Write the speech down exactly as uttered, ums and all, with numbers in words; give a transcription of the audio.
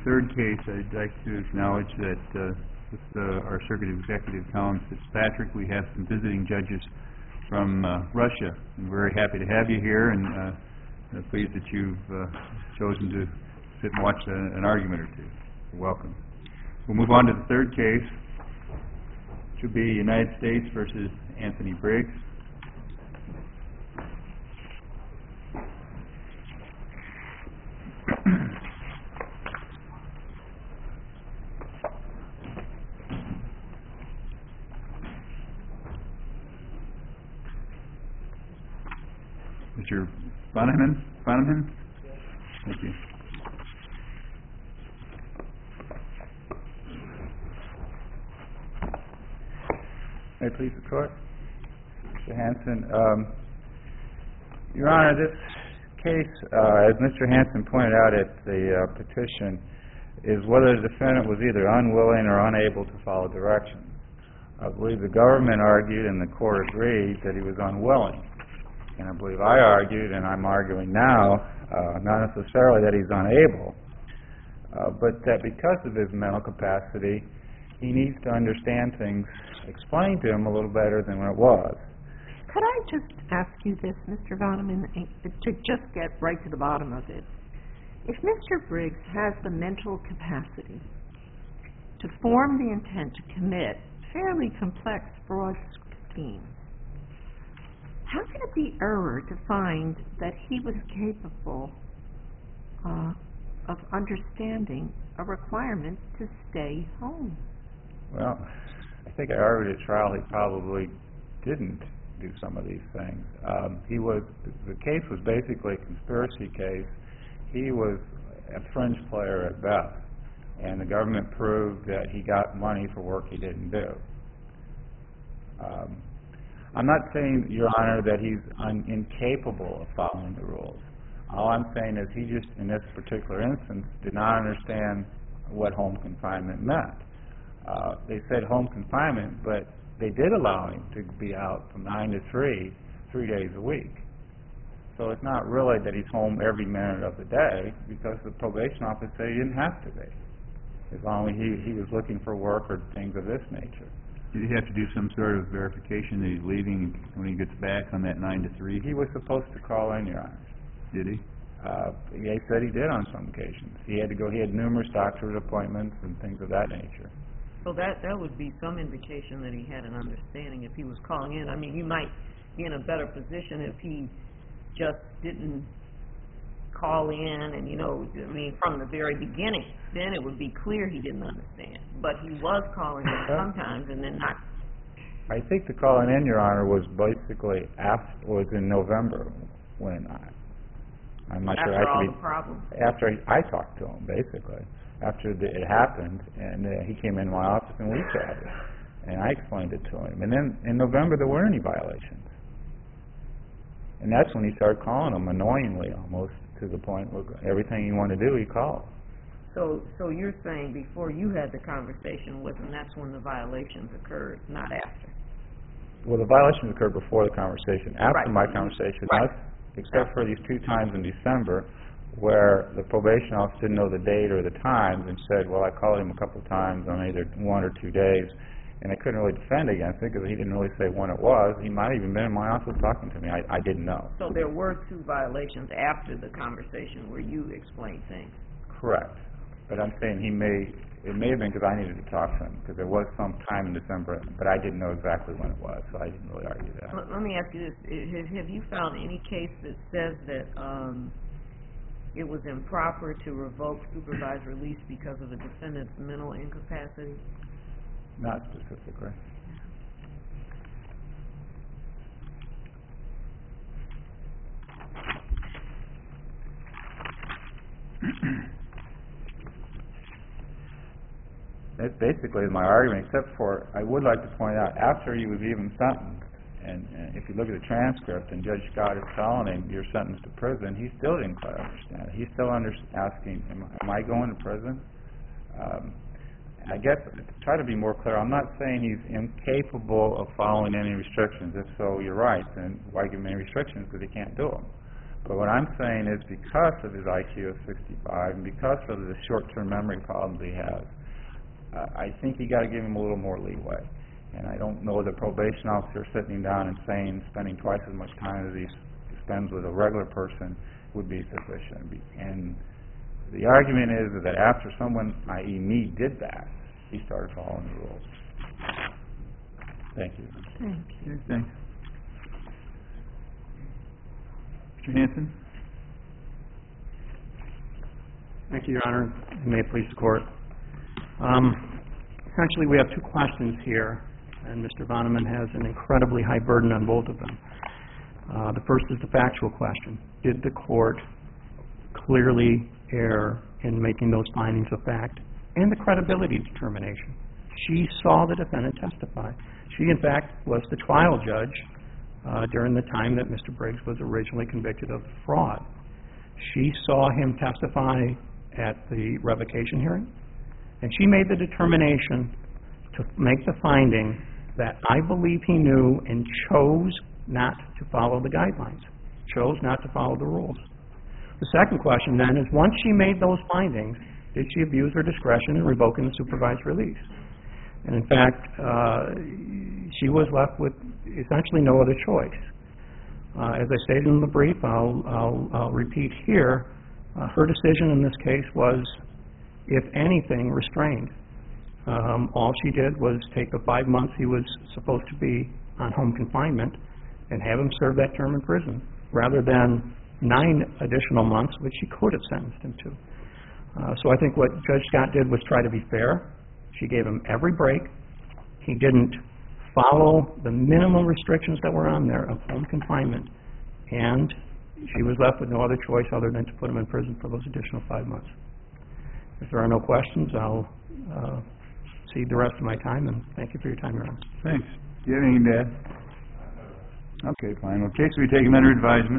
third case, I'd like to acknowledge that uh, with uh, our Circuit Executive, Colin Fitzpatrick, we have some visiting judges from uh, Russia. I'm very happy to have you here, and uh, I'm pleased that you've uh, chosen to sit and watch a, an argument or two. You're welcome. We'll move on to the third case, which will be United States versus Anthony Briggs. Mister Bonneman? Bonneman? Thank you. May it please the Court? Mister Hanson, um, Your Honor, this case, uh, as Mister Hanson pointed out at the uh, petition, is whether the defendant was either unwilling or unable to follow directions. I believe the government argued and the Court agreed that he was unwilling. And I believe I argued, and I'm arguing now, uh, not necessarily that he's unable, uh, but that because of his mental capacity, he needs to understand things explained to him a little better than when it was. Could I just ask you this, Mister Vonneman, to just get right to the bottom of it? If Mister Briggs has the mental capacity to form the intent to commit fairly complex fraud schemes, how can it be error to find that he was capable uh, of understanding a requirement to stay home? Well, I think I argued at trial he probably didn't do some of these things. Um, he was, the case was basically a conspiracy case. He was a fringe player at best, and the government proved that he got money for work he didn't do. Um, I'm not saying, Your Honor, that he's un- incapable of following the rules. All I'm saying is he just, in this particular instance, did not understand what home confinement meant. Uh, they said home confinement, but they did allow him to be out from nine to three, three days a week. So it's not really that he's home every minute of the day, because the probation office said he didn't have to be, as long as he, he was looking for work or things of this nature. Did he have to do some sort of verification that he's leaving when he gets back on that nine to three? He was supposed to call in, Your Honor. Did he? Uh, he said he did on some occasions. He had to go. He had numerous doctor's appointments and things of that nature. So that that would be some indication that he had an understanding if he was calling in. I mean, you might be in a better position if he just didn't call in and, you know, I mean, from the very beginning. Then it would be clear he didn't understand. But he was calling in sometimes and then not. I think the calling in, Your Honor, was basically after, was in November when I, I'm not after sure. all I the problems. After I talked to him, basically. After the, it happened, and uh, he came in my office and we chatted, and I explained it to him. And then in November there weren't any violations, and that's when he started calling him annoyingly, almost to the point where everything he wanted to do he called. So, so you're saying before you had the conversation with him, that's when the violations occurred, not after? Well, the violations occurred before the conversation. After right. my conversation, right. except for these two times in December, where the probation office didn't know the date or the times and said, well, I called him a couple of times on either one or two days, and I couldn't really defend against it because he didn't really say when it was. He might have even been in my office talking to me. I, I didn't know. So there were two violations after the conversation where you explained things. Correct. But I'm saying he may, it may have been because I needed to talk to him, because there was some time in December, but I didn't know exactly when it was, so I didn't really argue that. Let, let me ask you this. Have, have you found any case that says that um, it was improper to revoke supervised release because of a defendant's mental incapacity? Not specifically. That basically is my argument, except for I would like to point out, after he was even sentenced, and, and if you look at the transcript and Judge Scott is telling him you're sentenced to prison, he still didn't quite understand it. He's still under, asking, am, am I going to prison? Um, I guess, to try to be more clear, I'm not saying he's incapable of following any restrictions. If so, you're right, then why give him any restrictions, because he can't do them. But what I'm saying is because of his I Q of sixty-five and because of the short-term memory problems he has, uh, I think you got to give him a little more leeway. And I don't know the probation officer sitting down and saying spending twice as much time as he spends with a regular person would be sufficient. And the argument is that after someone, that is me, did that, he started following the rules. Thank you. Thank you. Okay, thanks. Mister Hanson? Thank you, Your Honor. And may it please the Court. Um, essentially, we have two questions here, and Mister Vonneman has an incredibly high burden on both of them. Uh, the first is the factual question. Did the Court clearly err in making those findings of fact and the credibility determination? She saw the defendant testify. She, in fact, was the trial judge uh, during the time that Mister Briggs was originally convicted of fraud. She saw him testify at the revocation hearing, and she made the determination to make the finding that I believe he knew and chose not to follow the guidelines, chose not to follow the rules. The second question then is, once she made those findings, did she abuse her discretion in revoking the supervised release? And in fact, uh, she was left with essentially no other choice. Uh, as I stated in the brief, I'll, I'll, I'll repeat here, uh, her decision in this case was, if anything, restrained. Um, all she did was take the five months he was supposed to be on home confinement and have him serve that term in prison, rather than nine additional months, which she could have sentenced him to. Uh, so I think what Judge Scott did was try to be fair. She gave him every break. He didn't follow the minimum restrictions that were on there of home confinement, and she was left with no other choice other than to put him in prison for those additional five months. If there are no questions, I'll uh, cede the rest of my time, and thank you for your time, Your Honor. Thanks. Do you have anything to add? Okay, fine. Well, case will be taken under advisement.